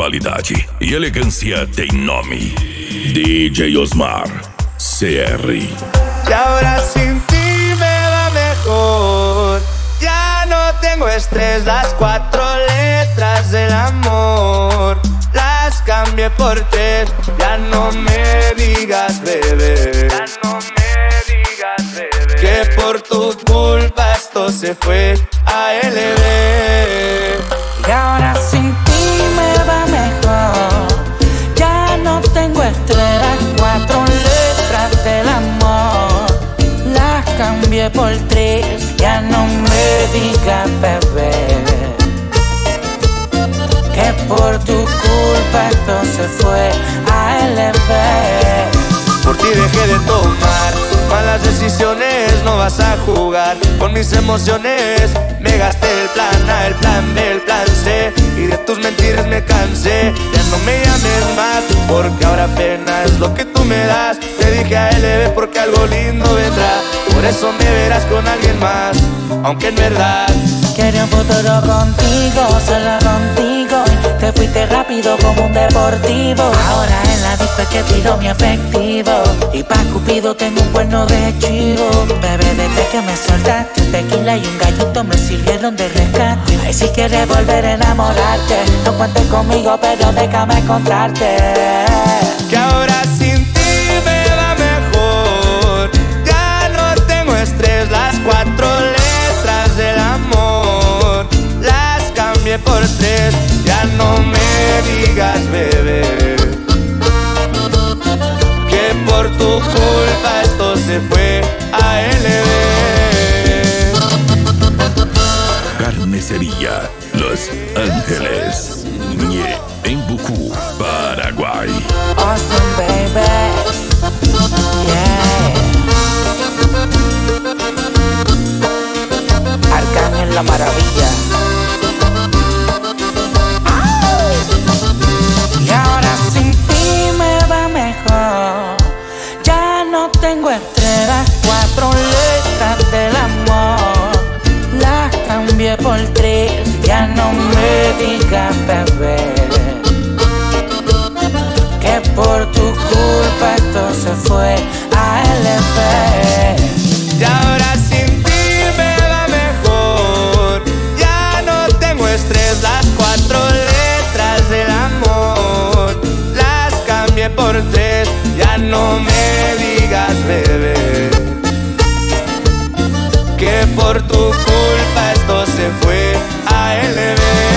qualidade e elegância tem nome. DJ Osmar CR. Y ahora sin ti me va mejor. Ya no tengo estrés, las 4 letras del amor las cambié por 3. Ya no me digas bebé, ya no me digas bebé, que por tu culpa esto se fue a LB. Y ahora sin ti me va mejor. Ya no tengo estrés, las 4 letras del amor las cambié por 3. Ya no me digas bebé, que por tu culpa esto se fue a LB. Por ti dejé de tomar malas decisiones, no vas a jugar con mis emociones. Me gasté el plan A, el plan B, el plan C, y de tus mentiras me cansé. Ya no me llames más, porque ahora apenas lo que tú me das. Te dije a LB porque algo lindo vendrá, por eso me verás con alguien más, aunque en verdad quería un futuro contigo, solo contigo. Te fuiste rápido como un deportivo. Ahora en la disco es que tiro mi efectivo, y pa' Cupido tengo un cuerno de chivo. Bebé, desde que me soltaste, tequila y un gallito me sirvieron de rescate. Ay, si quieres volver a enamorarte, no cuentes conmigo, pero déjame contarte que ahora sin ti me va mejor. Ya no tengo estrés, las 4 letras del amor las cambié por 3. Ya no me digas bebé, que por tu culpa esto se fue a LB. Carnicería Los Ángeles, Ñe, en Bucú, Paraguay. Awesome, baby. Yeah. Arcángel la maravilla. Y ahora sin ti me va mejor. Ya no tengo estrellas, 4 letras del amor las cambié por 3. Ya no me digas bebé, que por tu culpa esto se fue a LB. Y ahora sin ti me va mejor. Ya no tengo estrés, las 4 letras del amor las cambié por 3. Ya no me digas bebé, que por tu culpa esto se fue a LB.